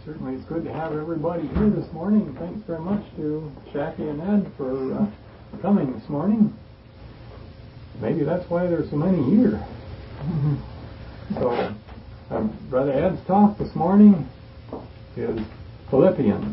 Certainly it's good to have everybody here this morning. Thanks very much to Jackie and Ed for coming this morning. Maybe that's why there's so many here. So, Brother Ed's talk this morning is Philippians.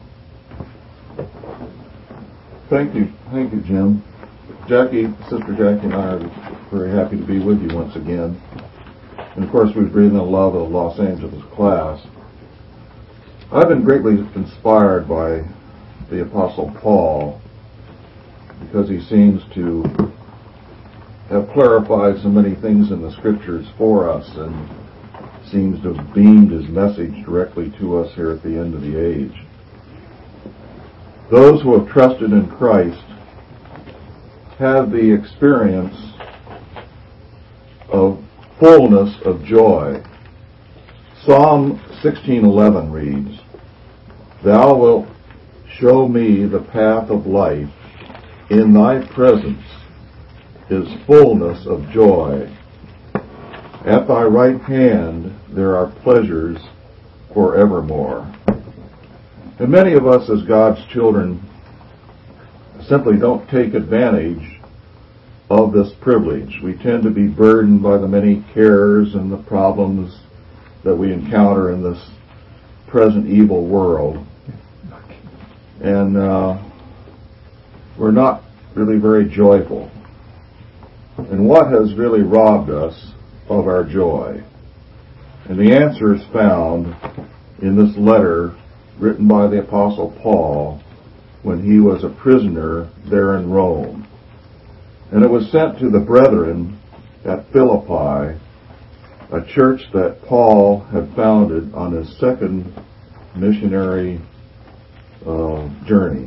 Thank you, Jim. Sister Jackie and I are very happy to be with you once again. And of course, we've breathed in the love of the Los Angeles class. I've been greatly inspired by the Apostle Paul because he seems to have clarified so many things in the Scriptures for us and seems to have beamed his message directly to us here at the end of the age. Those who have trusted in Christ have the experience of fullness of joy. Psalm 16:11 reads, "Thou wilt show me the path of life. In thy presence is fullness of joy. At thy right hand there are pleasures forevermore." And many of us as God's children simply don't take advantage of this privilege. We tend to be burdened by the many cares and the problems that we encounter in this present evil world. And we're not really very joyful. And what has really robbed us of our joy? And the answer is found in this letter written by the Apostle Paul when he was a prisoner there in Rome. And it was sent to the brethren at Philippi, a church that Paul had founded on his second missionary journey.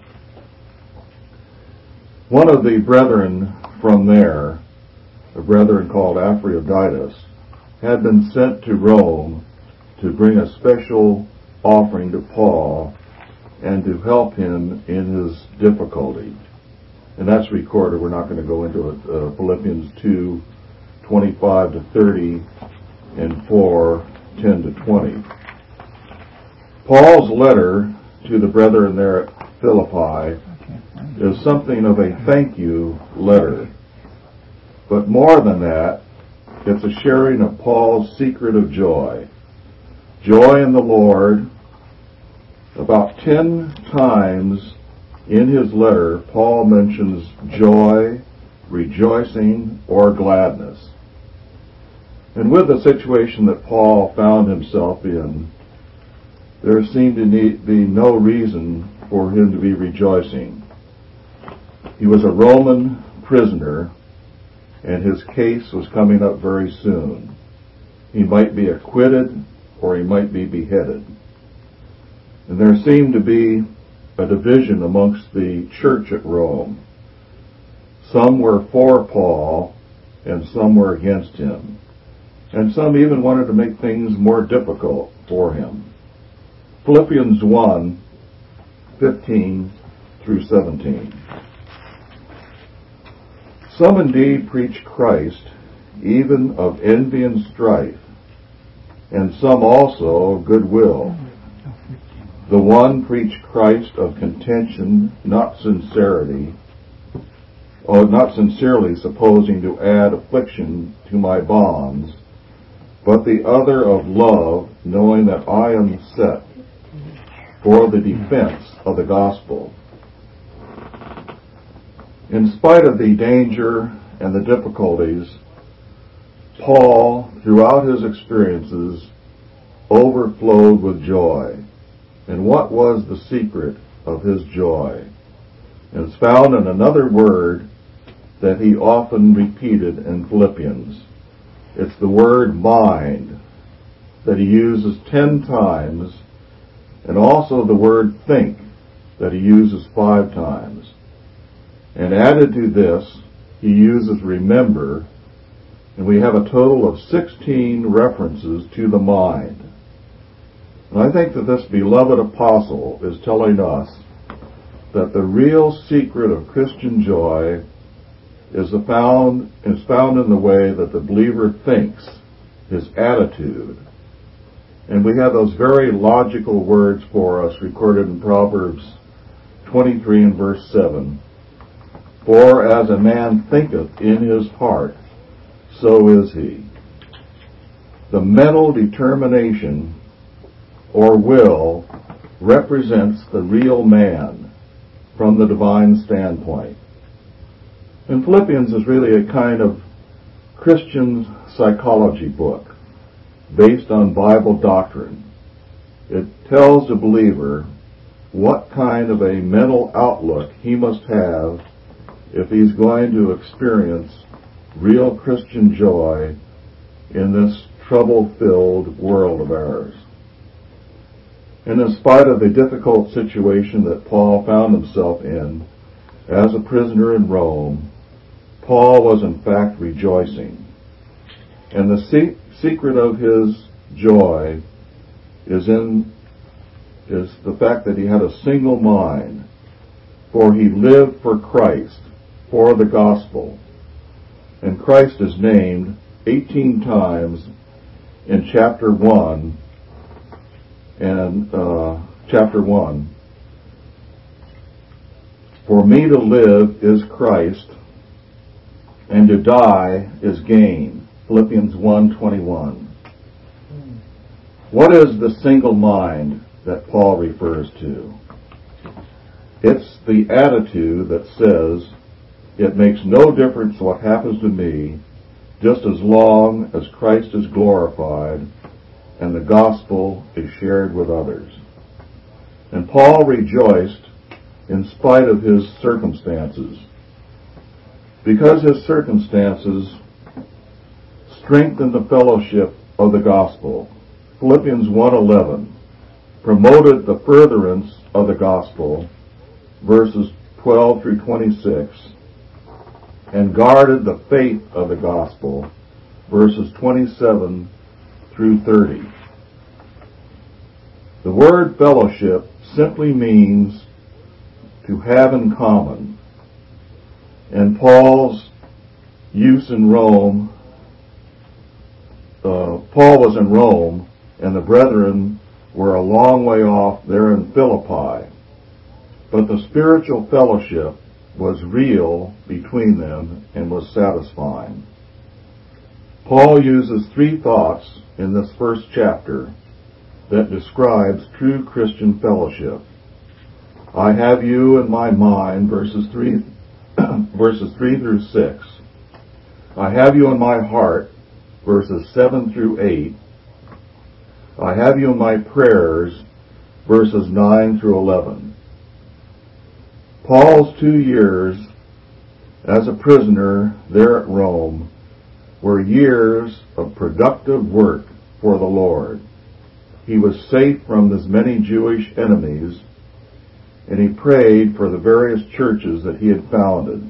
One of the brethren from there, a brethren called Epaphroditus, had been sent to Rome to bring a special offering to Paul and to help him in his difficulty. And that's recorded. We're not going to go into it. Philippians 2:25 to 30 and 4:10 to 20. Paul's letter to the brethren there at Philippi is something of a thank you letter. But more than that, it's a sharing of Paul's secret of joy. Joy in the Lord. About 10 times in his letter, Paul mentions joy, rejoicing, or gladness. And with the situation that Paul found himself in, there seemed to be no reason for him to be rejoicing. He was a Roman prisoner, and his case was coming up very soon. He might be acquitted, or he might be beheaded. And there seemed to be a division amongst the church at Rome. Some were for Paul, and some were against him. And some even wanted to make things more difficult for him. Philippians 1:15 through 17. "Some indeed preach Christ, even of envy and strife, and some also of goodwill. The one preached Christ of contention, not sincerely, supposing to add affliction to my bonds, but the other of love, knowing that I am set for the defense of the gospel." In spite of the danger and the difficulties, Paul, throughout his experiences, overflowed with joy. And what was the secret of his joy? And it's found in another word that he often repeated in Philippians. It's the word mind that he uses 10 times, and also the word think that he uses 5 times. And added to this, he uses remember, and we have a total of 16 references to the mind. And I think that this beloved apostle is telling us that the real secret of Christian joy is found in the way that the believer thinks, his attitude. And we have those very logical words for us recorded in Proverbs 23 and verse 7. For as a man thinketh in his heart, so is he. The mental determination or will represents the real man from the divine standpoint. And Philippians is really a kind of Christian psychology book based on Bible doctrine. It tells the believer what kind of a mental outlook he must have if he's going to experience real Christian joy in this trouble-filled world of ours. And in spite of the difficult situation that Paul found himself in as a prisoner in Rome, Paul was in fact rejoicing. And the secret of his joy is the fact that he had a single mind, for he lived for Christ, for the gospel. And Christ is named 18 times in chapter 1 and chapter 1. For me to live is Christ, and to die is gain. Philippians 1:21. What is the single mind that Paul refers to? It's the attitude that says, it makes no difference what happens to me, just as long as Christ is glorified and the gospel is shared with others. And Paul rejoiced in spite of his circumstances, because his circumstances strengthened the fellowship of the gospel. Philippians 1:11 promoted the furtherance of the gospel, verses 12 through 26, and guarded the faith of the gospel, verses 27 through 30. The word fellowship simply means to have in common. And Paul's use in Rome, Paul was in Rome, and the brethren were a long way off there in Philippi. But the spiritual fellowship was real between them and was satisfying. Paul uses three thoughts in this first chapter that describes true Christian fellowship. I have you in my mind, verses 3 through 6. I have you in my heart, verses 7 through 8. I have you in my prayers, verses 9 through 11. Paul's 2 years as a prisoner there at Rome were years of productive work for the Lord. He was safe from his many Jewish enemies, and he prayed for the various churches that he had founded.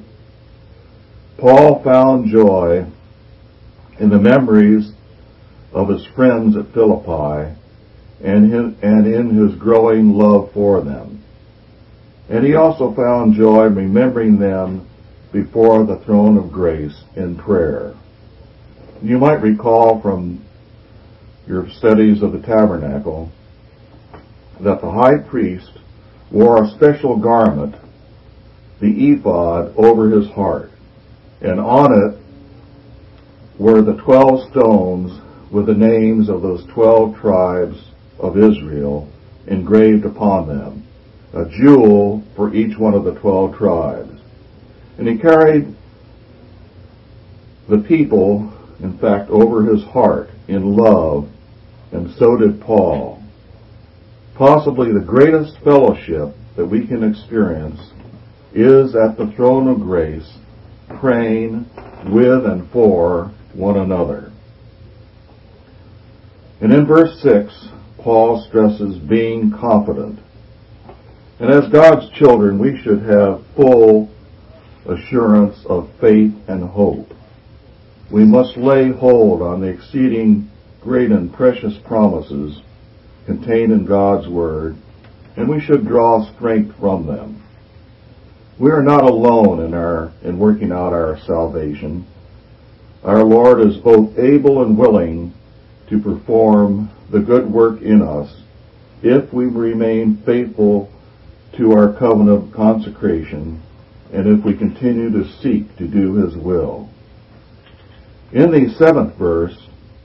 Paul found joy in the memories of his friends at Philippi and in his growing love for them. And he also found joy in remembering them before the throne of grace in prayer. You might recall from your studies of the tabernacle that the high priest wore a special garment, the ephod, over his heart, and on it were the 12 stones with the names of those 12 tribes of Israel engraved upon them, a jewel for each one of the 12 tribes. And he carried the people, in fact, over his heart in love, and so did Paul. Possibly the greatest fellowship that we can experience is at the throne of grace, praying with and for one another. And in verse 6, Paul stresses being confident. And as God's children, we should have full assurance of faith and hope. We must lay hold on the exceeding great and precious promises contained in God's Word, and we should draw strength from them. We are not alone in working out our salvation. Our Lord is both able and willing to perform the good work in us if we remain faithful to our covenant of consecration and if we continue to seek to do His will. In the 7th verse,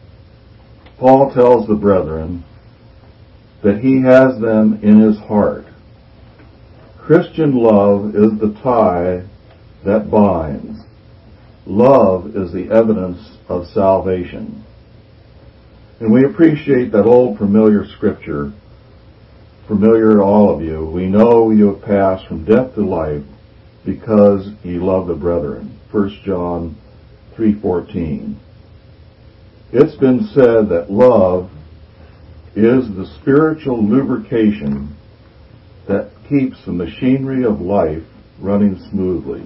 Paul tells the brethren that he has them in his heart. Christian love is the tie that binds. Love is the evidence of salvation. And we appreciate that old familiar scripture, familiar to all of you. We know you have passed from death to life because ye love the brethren. 1 John 3:14. It's been said that love is the spiritual lubrication that keeps the machinery of life running smoothly.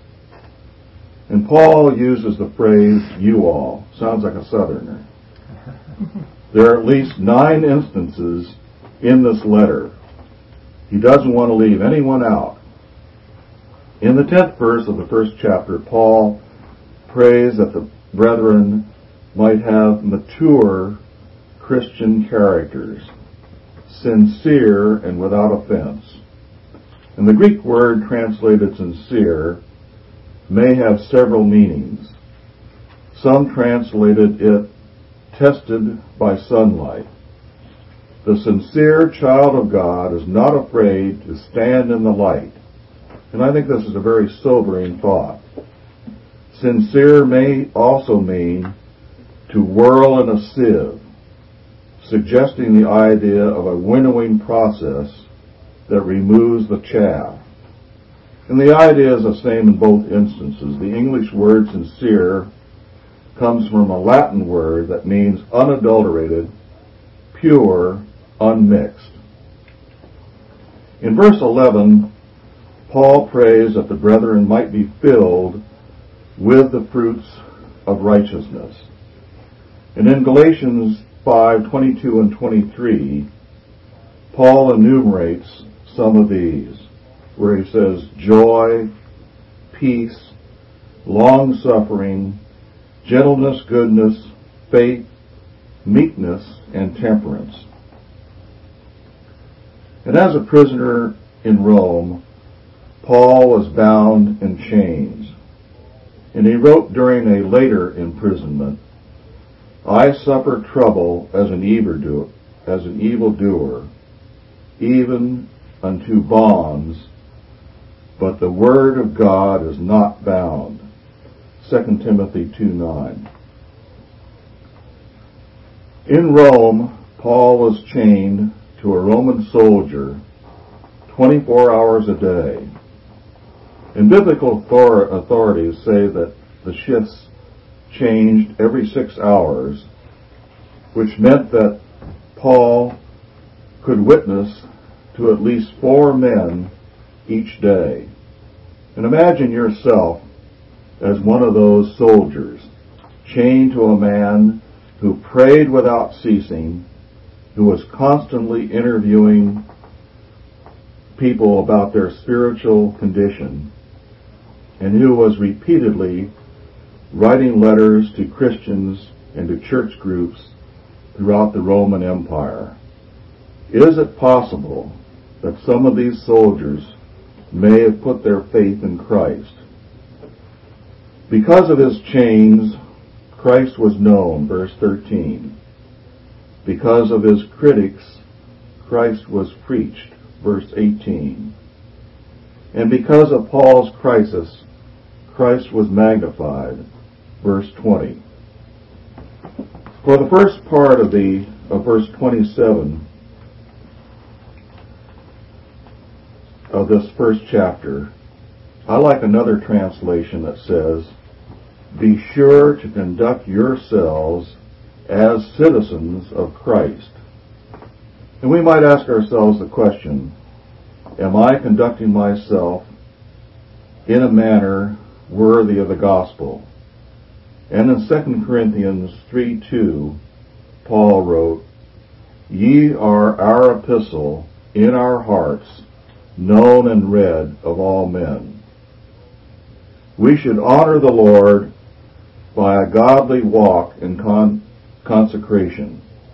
And Paul uses the phrase, you all. Sounds like a southerner. There are at least 9 instances in this letter. He doesn't want to leave anyone out. In the 10th verse of the 1st chapter, Paul prays that the brethren might have mature Christian characters, sincere and without offense. And the Greek word translated sincere may have several meanings. Some translated it tested by sunlight. The sincere child of God is not afraid to stand in the light. And I think this is a very sobering thought. Sincere may also mean to whirl in a sieve, suggesting the idea of a winnowing process that removes the chaff. And the idea is the same in both instances. The English word sincere comes from a Latin word that means unadulterated, pure, unmixed. In verse 11, Paul prays that the brethren might be filled with the fruits of righteousness. And in Galatians 5:22 and 23, Paul enumerates some of these, where he says joy, peace, long-suffering, gentleness, goodness, faith, meekness, and temperance. And as a prisoner in Rome, Paul was bound in chains. And he wrote during a later imprisonment, I suffer trouble as an evildoer, even unto bonds, but the word of God is not bound. 2 Timothy 2:9. In Rome, Paul was chained to a Roman soldier 24 hours a day. And biblical authorities say that the shifts changed every 6 hours, which meant that Paul could witness to at least 4 men each day. And imagine yourself as one of those soldiers, chained to a man who prayed without ceasing, who was constantly interviewing people about their spiritual condition, and who was repeatedly writing letters to Christians and to church groups throughout the Roman Empire. Is it possible that some of these soldiers may have put their faith in Christ? Because of his chains, Christ was known, verse 13. Because of his critics, Christ was preached, verse 18. And because of Paul's crisis, Christ was magnified, verse 20. For the first part of verse 27 of this first chapter, I like another translation that says, be sure to conduct yourselves as citizens of Christ. And we might ask ourselves the question, am I conducting myself in a manner worthy of the gospel? And in 2 Corinthians 3:2, Paul wrote, ye are our epistle in our hearts, known and read of all men. We should honor the Lord by a godly walk in consecration,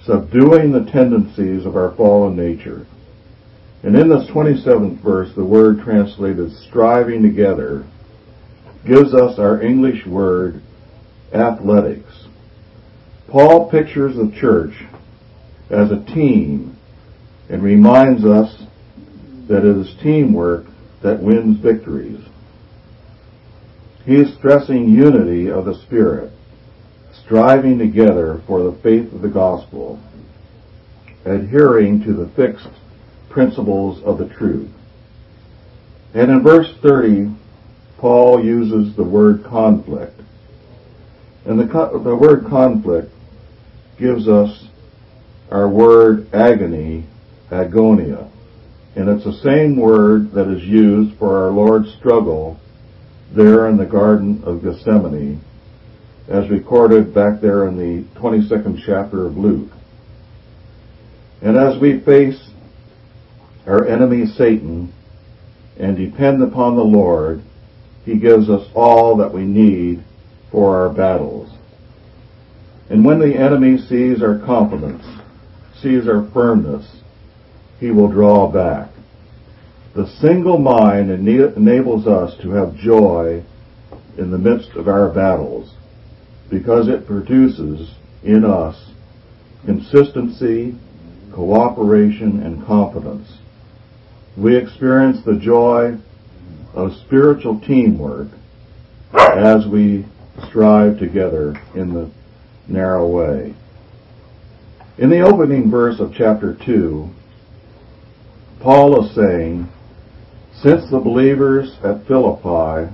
subduing the tendencies of our fallen nature. And in this 27th verse, the word translated striving together gives us our English word athletics. Paul pictures the church as a team and reminds us that it is teamwork that wins victories. He is stressing unity of the Spirit, striving together for the faith of the gospel, adhering to the fixed principles of the truth. And in verse 30, Paul uses the word conflict. And the word conflict gives us our word agony, agonia. And it's the same word that is used for our Lord's struggle there in the Garden of Gethsemane, as recorded back there in the 22nd chapter of Luke. And as we face our enemy Satan and depend upon the Lord, He gives us all that we need for our battles. And when the enemy sees our confidence, sees our firmness, he will draw back. The single mind enables us to have joy in the midst of our battles, because it produces in us consistency, cooperation, and confidence. We experience the joy of spiritual teamwork as we strive together in the narrow way. In the opening verse of chapter 2, Paul is saying, since the believers at Philippi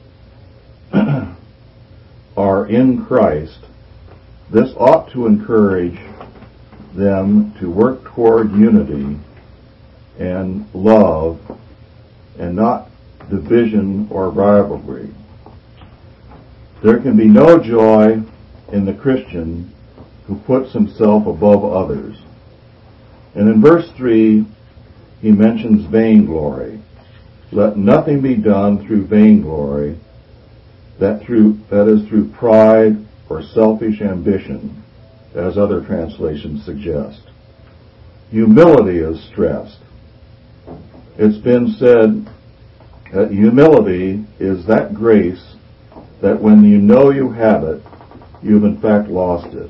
are in Christ, this ought to encourage them to work toward unity and love and not division or rivalry. There can be no joy in the Christian who puts himself above others. And in verse 3, he mentions vainglory. Let nothing be done through vainglory, that is through pride or selfish ambition, as other translations suggest. Humility is stressed. It's been said that humility is that grace that when you know you have it, you've in fact lost it.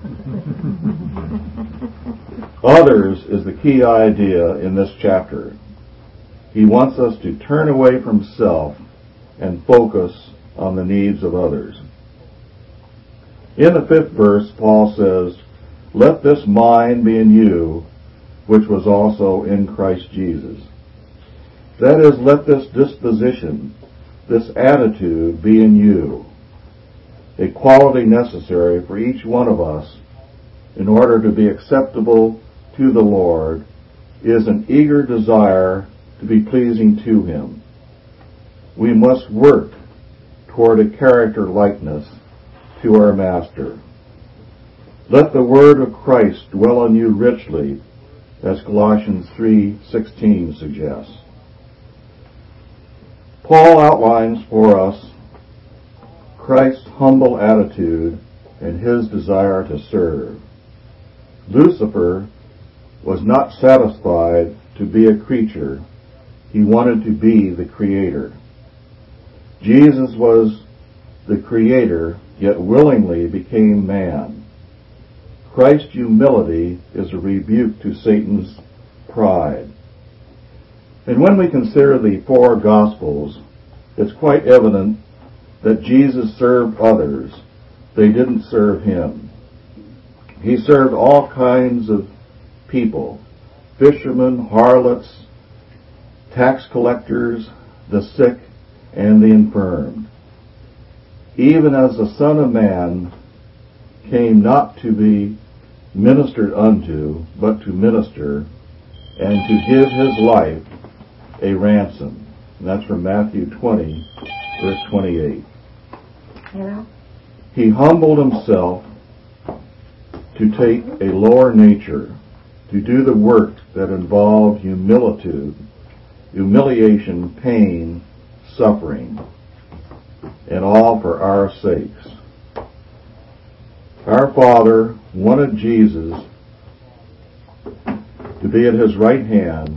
Others is the key idea in this chapter. He wants us to turn away from self and focus on the needs of others. In the 5th verse, Paul says, let this mind be in you, which was also in Christ Jesus. That is, let this disposition, this attitude be in you, a quality necessary for each one of us in order to be acceptable to the Lord, is an eager desire to be pleasing to Him. We must work toward a character likeness to our Master. Let the word of Christ dwell on you richly, as Colossians 3:16 suggests. Paul outlines for us Christ's humble attitude and His desire to serve. Lucifer was not satisfied to be a creature. He wanted to be the Creator. Jesus was the Creator, yet willingly became man. Christ's humility is a rebuke to Satan's pride. And when we consider the 4 Gospels, it's quite evident that Jesus served others. They didn't serve Him. He served all kinds of people, fishermen, harlots, tax collectors, the sick, and the infirmed. Even as the Son of Man came not to be ministered unto, but to minister, and to give His life a ransom. And that's from Matthew 20, verse 28. Yeah. He humbled Himself to take a lower nature, to do the work that involved humiliation, pain, suffering, and all for our sakes. Our Father wanted Jesus to be at his right hand,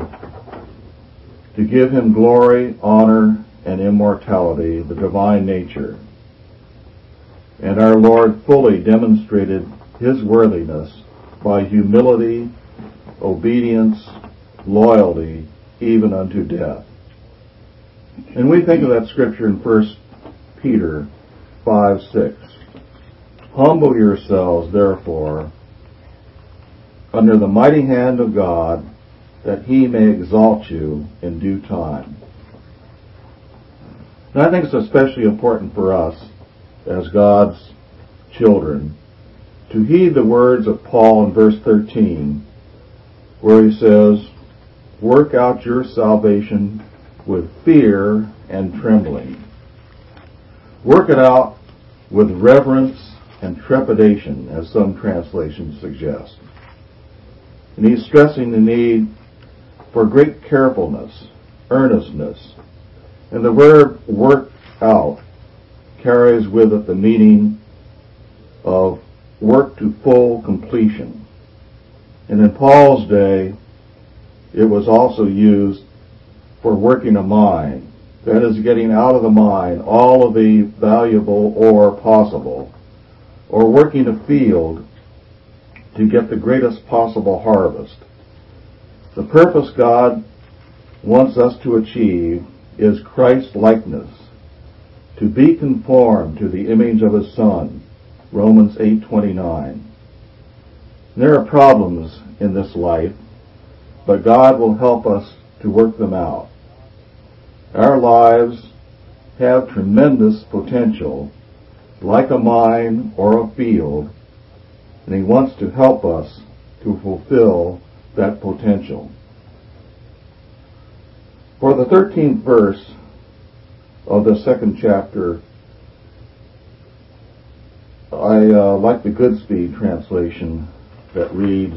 to give him glory, honor, and immortality, the divine nature. And our Lord fully demonstrated his worthiness by humility, obedience, loyalty, even unto death. And we think of that scripture in 1 Peter 5:6. Humble yourselves, therefore, under the mighty hand of God, that he may exalt you in due time. And I think it's especially important for us, as God's children, to heed the words of Paul in verse 13, where he says, work out your salvation with fear and trembling. Work it out with reverence and trepidation, as some translations suggest. And he's stressing the need for great carefulness, earnestness. And the word work out carries with it the meaning of work to full completion. And in Paul's day, it was also used for working a mine. That is, getting out of the mine all of the valuable ore possible, or working a field to get the greatest possible harvest. The purpose God wants us to achieve is Christ-likeness, to be conformed to the image of his Son, Romans 8:29. There are problems in this life, but God will help us to work them out. Our lives have tremendous potential, like a mine or a field, and he wants to help us to fulfill that potential. For the 13th verse of the 2nd chapter, I like the Goodspeed translation that reads,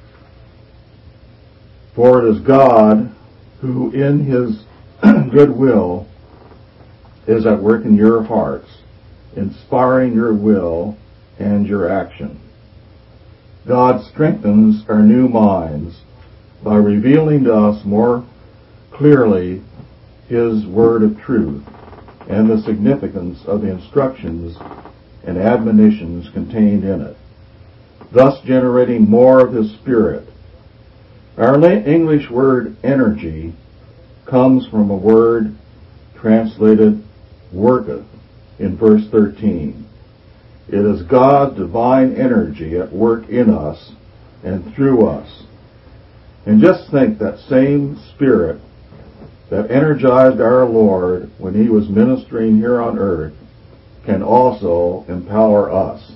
for it is God who in his goodwill is at work in your hearts, inspiring your will and your action. God strengthens our new minds by revealing to us more clearly his word of truth and the significance of the instructions and admonitions contained in it, thus generating more of his Spirit. Our English word energy comes from a word translated worketh in verse 13. It is God's divine energy at work in us and through us. And just think, that same Spirit that energized our Lord when he was ministering here on earth can also empower us.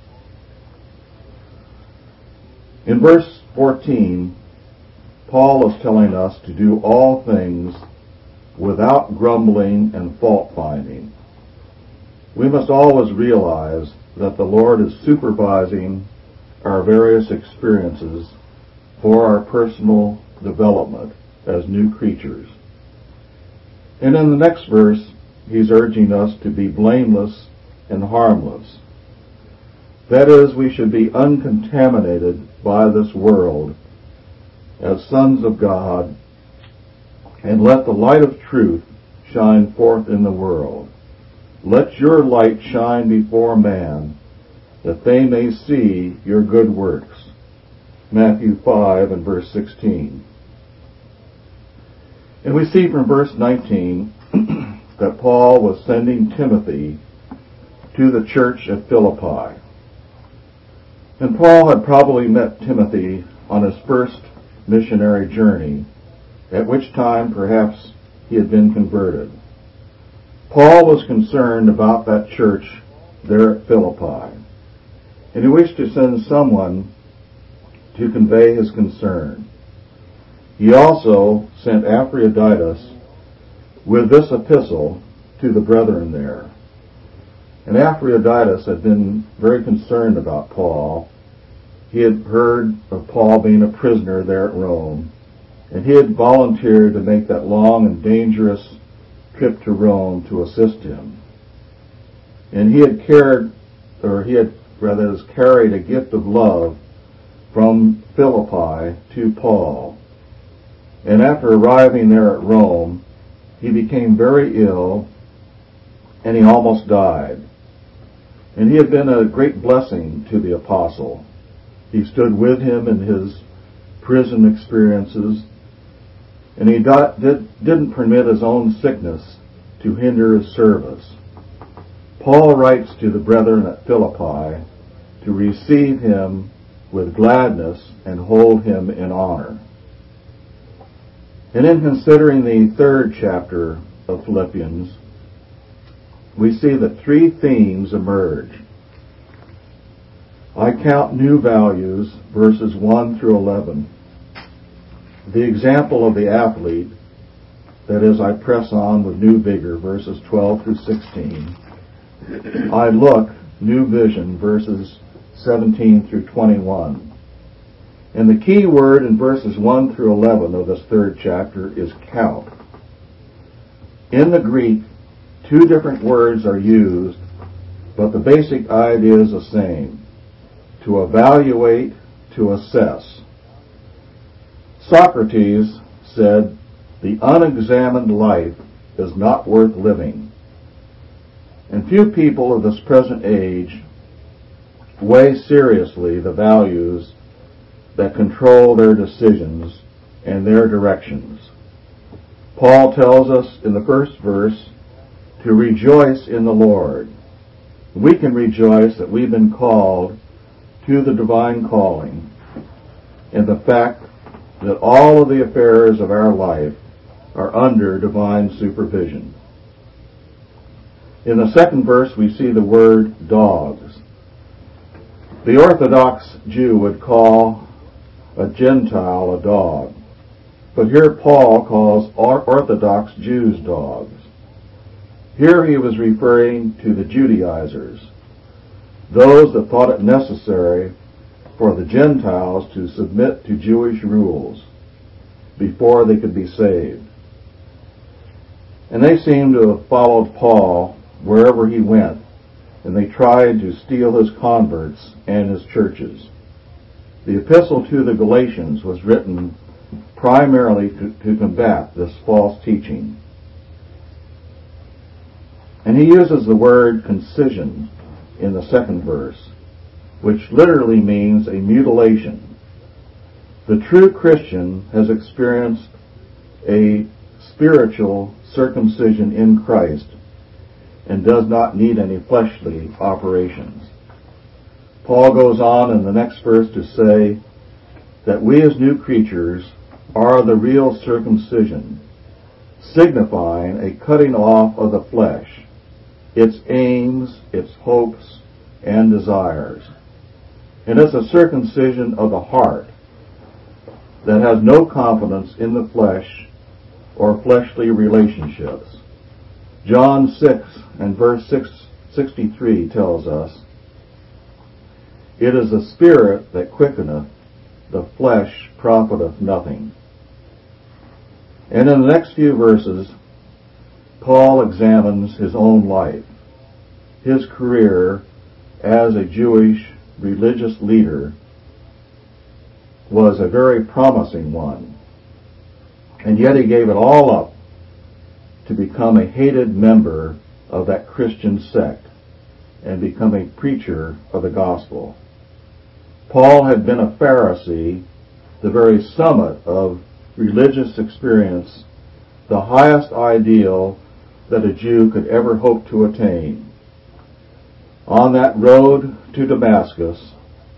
In verse 14, Paul is telling us to do all things without grumbling and fault-finding. We must always realize that the Lord is supervising our various experiences for our personal development as new creatures. And in the next verse, he's urging us to be blameless and harmless. That is, we should be uncontaminated by this world as sons of God, and let the light of truth shine forth in the world. Let your light shine before man, that they may see your good works. Matthew 5 and verse 16. And we see from verse 19 that Paul was sending Timothy to the church at Philippi. And Paul had probably met Timothy on his first missionary journey, at which time perhaps he had been converted. Paul was concerned about that church there at Philippi, and he wished to send someone to convey his concern. He also sent Epaphroditus with this epistle to the brethren there. And Epaphroditus had been very concerned about Paul. He had heard of Paul being a prisoner there at Rome, and he had volunteered to make that long and dangerous trip to Rome to assist him. And he had carried a gift of love from Philippi to Paul. And after arriving there at Rome, he became very ill, and he almost died. And he had been a great blessing to the apostle. He stood with him in his prison experiences, and he didn't permit his own sickness to hinder his service. Paul writes to the brethren at Philippi to receive him with gladness and hold him in honor. And in considering the third chapter of Philippians, we see that three themes emerge. I count new values, verses 1 through 11. The example of the athlete, that is, I press on with new vigor, verses 12 through 16. I look, new vision, verses 17 through 21. And the key word in verses 1 through 11 of this third chapter is count. In the Greek, two different words are used, but the basic idea is the same: to evaluate, to assess. Socrates said, "The unexamined life is not worth living." And few people of this present age weigh seriously the values that control their decisions and their directions. Paul tells us in the first verse to rejoice in the Lord. We can rejoice that we've been called to the divine calling, and the fact that all of the affairs of our life are under divine supervision. In the second verse, we see the word dogs. The Orthodox Jew would call a Gentile a dog, but here Paul calls Orthodox Jews dogs. Here he was referring to the Judaizers, those that thought it necessary for the Gentiles to submit to Jewish rules before they could be saved. And they seemed to have followed Paul wherever he went, and they tried to steal his converts and his churches. The epistle to the Galatians was written primarily to combat this false teaching. And he uses the word concision in the second verse, which literally means a mutilation. The true Christian has experienced a spiritual circumcision in Christ and does not need any fleshly operations. Paul goes on in the next verse to say that we as new creatures are the real circumcision, signifying a cutting off of the flesh, its aims, its hopes, and desires. And it's a circumcision of the heart that has no confidence in the flesh or fleshly relationships. John 6 and verse 63 tells us, "It is the Spirit that quickeneth, the flesh profiteth nothing." And in the next few verses, Paul examines his own life. His career as a Jewish religious leader was a very promising one, and yet he gave it all up to become a hated member of that Christian sect and become a preacher of the gospel. Paul had been a Pharisee, the very summit of religious experience, the highest ideal that a Jew could ever hope to attain. On that road to Damascus,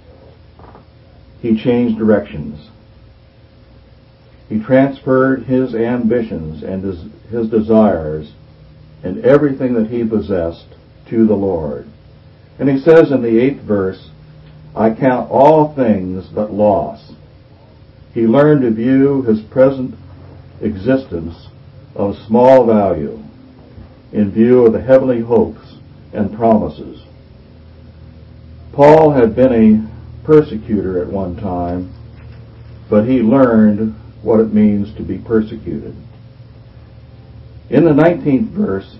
he changed directions. He transferred his ambitions and his desires and everything that he possessed to the Lord. And he says in the 8th verse, "I count all things but loss." He learned to view his present existence of small value in view of the heavenly hopes and promises. Paul had been a persecutor at one time, but he learned what it means to be persecuted. In the 19th verse,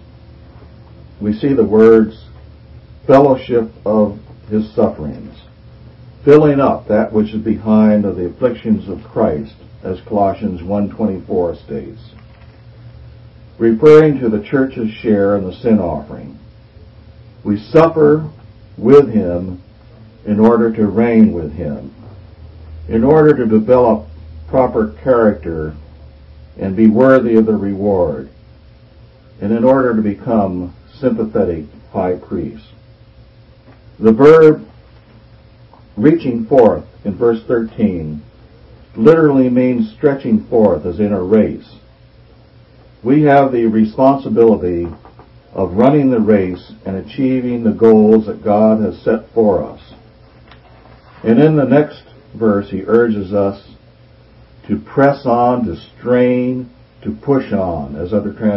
we see the words, "fellowship of his sufferings." filling up that which is behind of the afflictions of Christ, as Colossians 1:24 states, referring to the church's share in the sin offering. We suffer with him in order to reign with him, in order to develop proper character and be worthy of the reward, and in order to become sympathetic high priests. The verb reaching forth in verse 13 literally means stretching forth, as in a race. We have the responsibility of running the race and achieving the goals that God has set for us. And in the next verse, he urges us to press on, to strain, to push on, as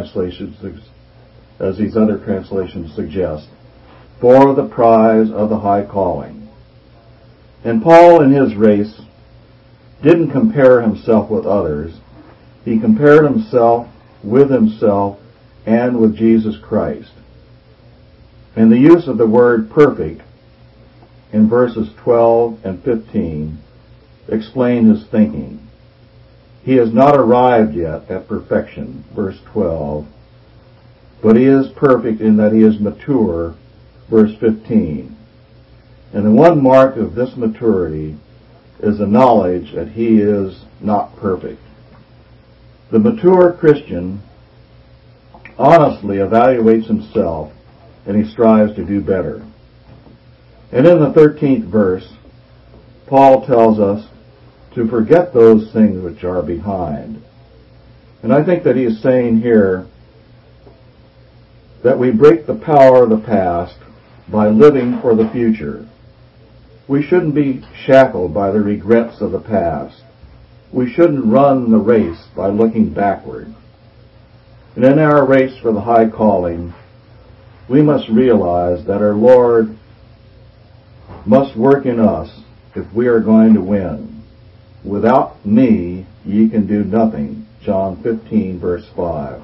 these other translations suggest, for the prize of the high calling. And Paul, in his race, didn't compare himself with others. He compared himself with himself and with Jesus Christ. And the use of the word perfect in verses 12 and 15 explain his thinking. He has not arrived yet at perfection, verse 12, but he is perfect in that he is mature, verse 15. And the one mark of this maturity is the knowledge that he is not perfect. The mature Christian honestly evaluates himself and he strives to do better. And in the 13th verse, Paul tells us to forget those things which are behind. And I think that he is saying here that we break the power of the past by living for the future. We shouldn't be shackled by the regrets of the past. We shouldn't run the race by looking backward. And in our race for the high calling, we must realize that our Lord must work in us if we are going to win. Without me, ye can do nothing. John 15, verse 5.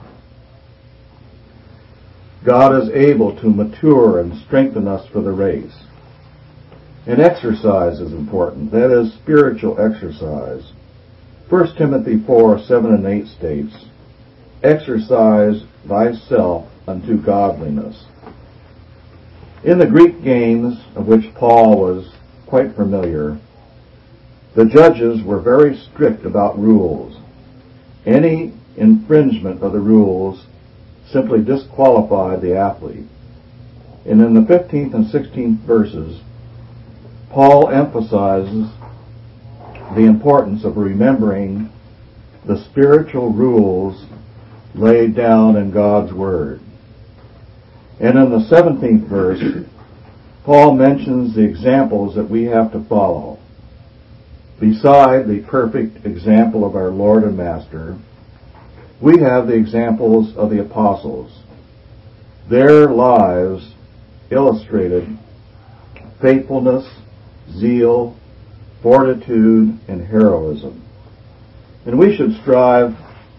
God is able to mature and strengthen us for the race. And exercise is important. That is spiritual exercise. 1 Timothy 4, 7 and 8 states, exercise thyself unto godliness. In the Greek games, of which Paul was quite familiar, the judges were very strict about rules. Any infringement of the rules simply disqualified the athlete. And in the 15th and 16th verses, Paul emphasizes the importance of remembering the spiritual rules laid down in God's Word. And in the 17th verse, Paul mentions the examples that we have to follow. Beside the perfect example of our Lord and Master, we have the examples of the apostles. Their lives illustrated faithfulness, zeal, fortitude, and heroism. And we should strive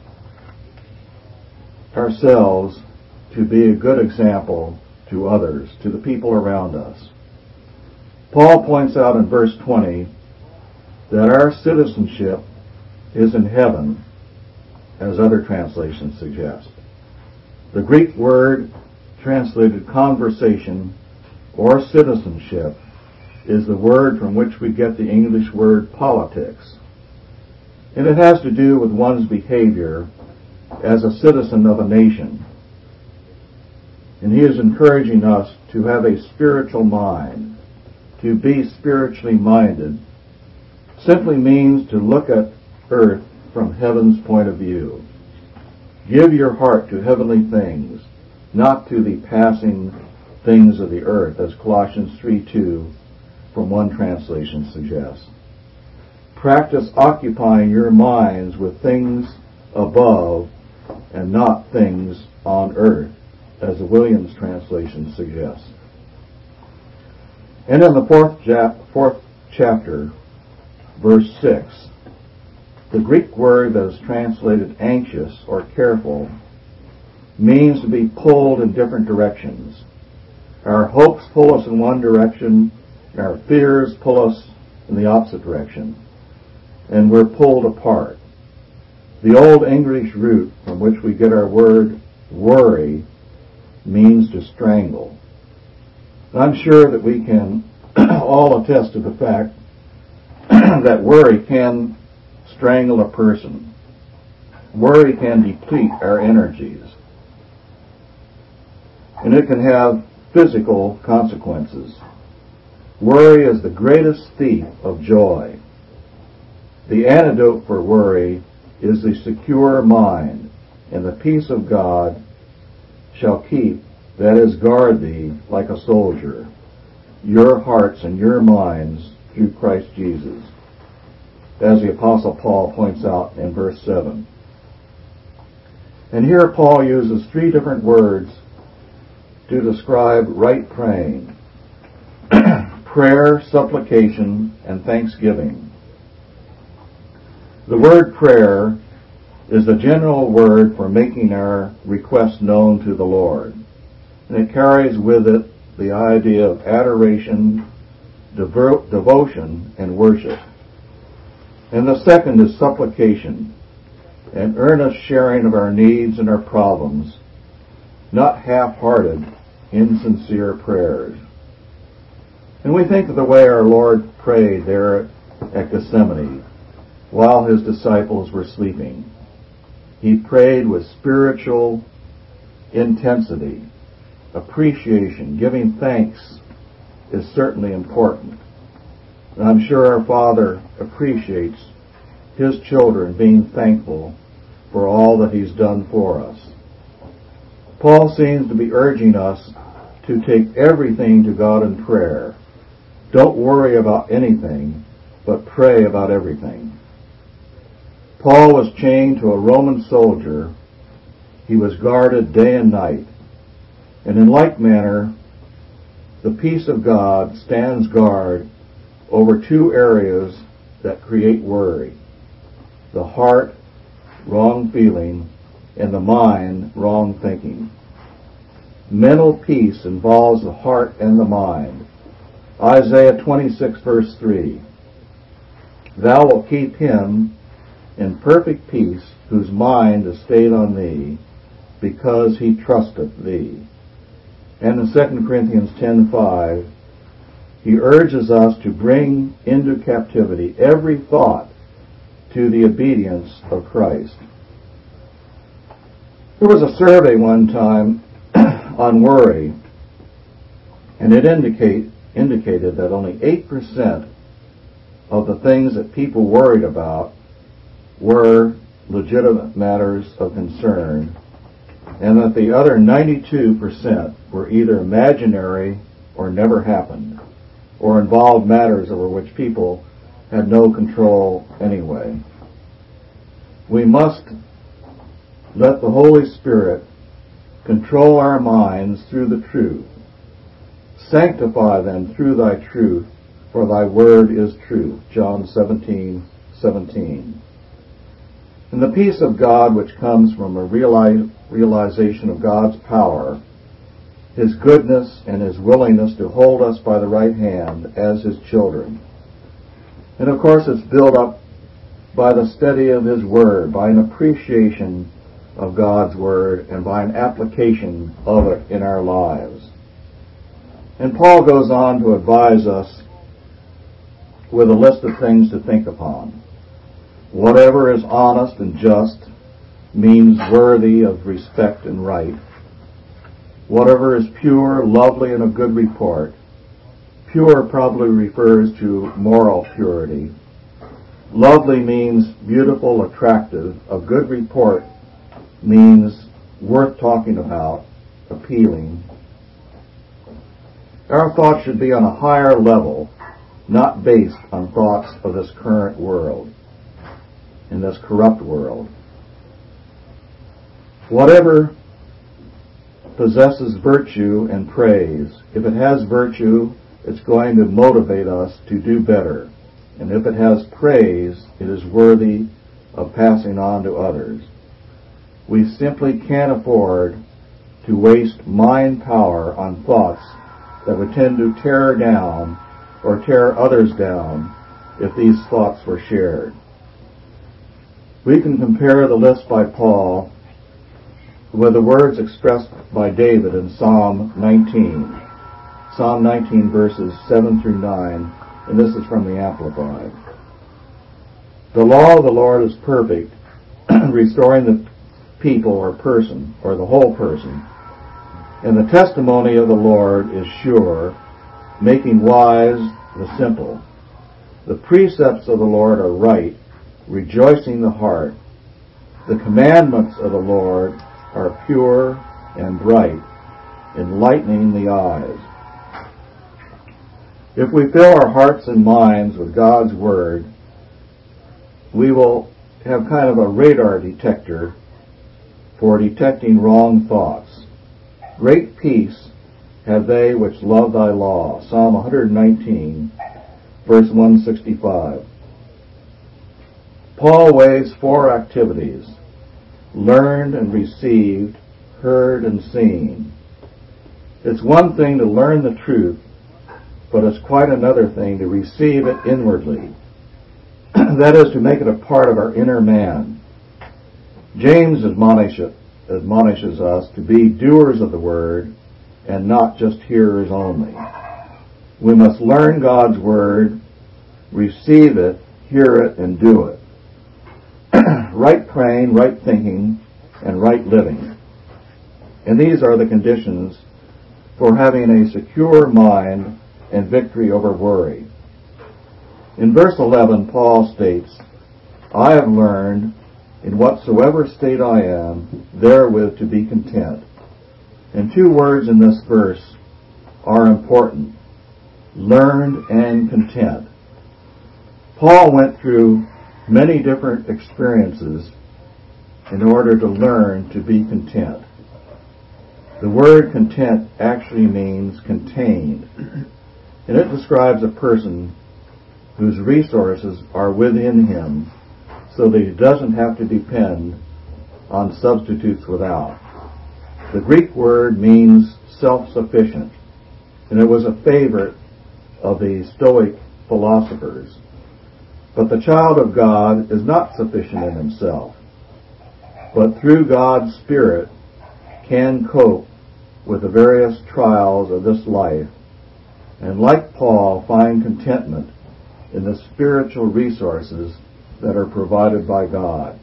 ourselves to be a good example to others, to the people around us. Paul points out in verse 20 that our citizenship is in heaven, as other translations suggest. The Greek word translated conversation or citizenship is the word from which we get the English word politics. And it has to do with one's behavior as a citizen of a nation. And he is encouraging us to have a spiritual mind. To be spiritually minded simply means to look at earth from heaven's point of view. Give your heart to heavenly things, not to the passing things of the earth, as Colossians 3:2 from one translation suggests. Practice occupying your minds with things above and not things on earth, as the Williams translation suggests. And in the fourth chapter, verse 6, the Greek word that is translated anxious or careful means to be pulled in different directions. Our hopes pull us in one direction, our fears pull us in the opposite direction, and we're pulled apart. The old English root from which we get our word worry means to strangle. And I'm sure that we can all attest to the fact that worry can strangle a person. Worry can deplete our energies. And it can have physical consequences. Worry is the greatest thief of joy. The antidote for worry is the secure mind, and the peace of God shall keep, that is, guard thee like a soldier, your hearts and your minds through Christ Jesus, as the Apostle Paul points out in verse 7. And here Paul uses 3 different words to describe right praying: prayer, supplication, and thanksgiving. The word prayer is the general word for making our request known to the Lord, and it carries with it the idea of adoration, devotion, and worship. And the second is supplication, an earnest sharing of our needs and our problems, not half-hearted, insincere prayers. And we think of the way our Lord prayed there at Gethsemane while his disciples were sleeping. He prayed with spiritual intensity, appreciation. Giving thanks is certainly important. And I'm sure our Father appreciates his children being thankful for all that he's done for us. Paul seems to be urging us to take everything to God in prayer. Don't worry about anything, but pray about everything. Paul was chained to a Roman soldier. He was guarded day and night. And in like manner, the peace of God stands guard over 2 areas that create worry: the heart, wrong feeling, and the mind, wrong thinking. Mental peace involves the heart and the mind. Isaiah 26 verse 3. Thou wilt keep him in perfect peace whose mind is stayed on thee, because he trusteth thee. And in 2 Corinthians 10:5, he urges us to bring into captivity every thought to the obedience of Christ. There was a survey one time on worry, and it indicated that only 8% of the things that people worried about were legitimate matters of concern, and that the other 92% were either imaginary or never happened, or involved matters over which people had no control anyway. We must let the Holy Spirit control our minds through the truth. Sanctify them through thy truth, for thy word is truth. John 17:17. And the peace of God, which comes from a realization of God's power, his goodness, and his willingness to hold us by the right hand as his children. And of course it's built up by the study of his word, by an appreciation of God's word, and by an application of it in our lives. And Paul goes on to advise us with a list of things to think upon. Whatever is honest and just means worthy of respect and right. Whatever is pure, lovely, and of good report. Pure probably refers to moral purity. Lovely means beautiful, attractive. Of good report means worth talking about, appealing. Our thoughts should be on a higher level, not based on thoughts of this current world, in this corrupt world. Whatever possesses virtue and praise, if it has virtue, it's going to motivate us to do better. And if it has praise, it is worthy of passing on to others. We simply can't afford to waste mind power on thoughts that would tend to tear down or tear others down if these thoughts were shared. We can compare the list by Paul with the words expressed by David in Psalm 19. Psalm 19 verses 7 through 9, and this is from the Amplified. The law of the Lord is perfect, restoring the people or person, or the whole person. And the testimony of the Lord is sure, making wise the simple. The precepts of the Lord are right, rejoicing the heart. The commandments of the Lord are pure and bright, enlightening the eyes. If we fill our hearts and minds with God's Word, we will have kind of a radar detector for detecting wrong thoughts. Great peace have they which love thy law. Psalm 119, verse 165. Paul weighs 4 activities: learned and received, heard and seen. It's one thing to learn the truth, but it's quite another thing to receive it inwardly. That is, to make it a part of our inner man. James admonishes us to be doers of the word and not just hearers only. We must learn God's word, receive it, hear it, and do it. Right praying, right thinking, and right living. And these are the conditions for having a secure mind and victory over worry. In verse 11, Paul states, I have learned in whatsoever state I am, therewith to be content. And 2 words in this verse are important: learned and content. Paul went through many different experiences in order to learn to be content. The word content actually means contained, and it describes a person whose resources are within him so that he doesn't have to depend on substitutes without. The Greek word means self-sufficient, and it was a favorite of the Stoic philosophers. But the child of God is not sufficient in himself, but through God's Spirit can cope with the various trials of this life, and like Paul, find contentment in the spiritual resources that are provided by God.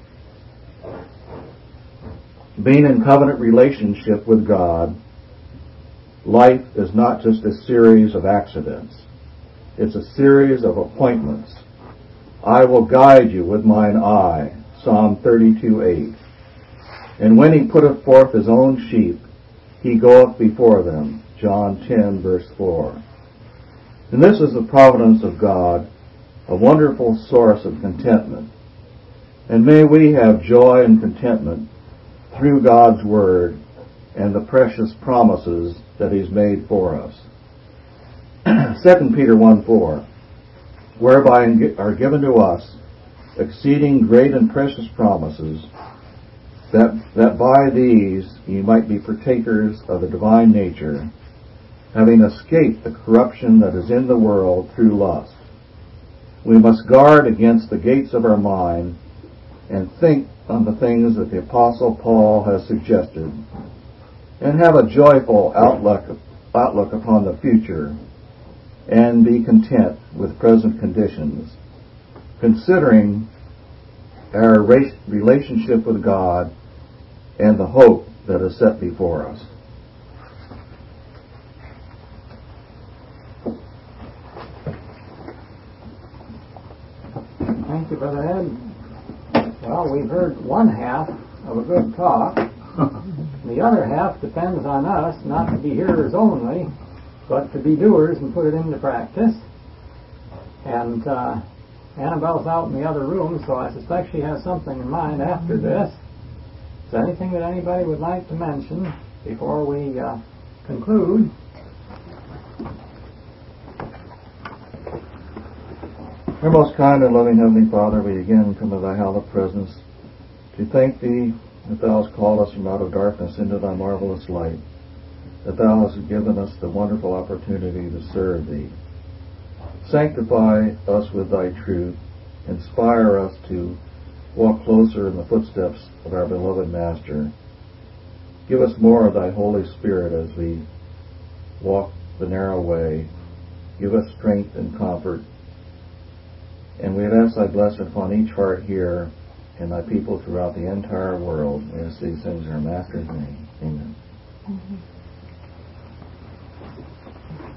Being in covenant relationship with God, life is not just a series of accidents. It's a series of appointments. I will guide you with mine eye, Psalm 32:8. And when he putteth forth his own sheep, he goeth before them, John 10, verse 4. And this is the providence of God, a wonderful source of contentment. And may we have joy and contentment through God's Word and the precious promises that He's made for us. 2 Peter 1:4, whereby are given to us exceeding great and precious promises, that by these ye might be partakers of the divine nature, having escaped the corruption that is in the world through lust. We must guard against the gates of our mind and think on the things that the Apostle Paul has suggested, and have a joyful outlook upon the future, and be content with present conditions, considering our relationship with God and the hope that is set before us. Thank you, Brother Ed. Well, we've heard one half of a good talk. The other half depends on us not to be hearers only, but to be doers and put it into practice. And Annabelle's out in the other room, so I suspect she has something in mind after this. Is there anything that anybody would like to mention before we conclude? Our most kind and loving Heavenly Father, we again come to thy hallowed presence to thank thee that thou hast called us from out of darkness into thy marvelous light, that thou hast given us the wonderful opportunity to serve thee. Sanctify us with thy truth. Inspire us to walk closer in the footsteps of our beloved Master. Give us more of thy Holy Spirit as we walk the narrow way. Give us strength and comfort. And we ask thy blessing upon each heart here and thy people throughout the entire world. We ask these things in our Master's name. Amen. Mm-hmm.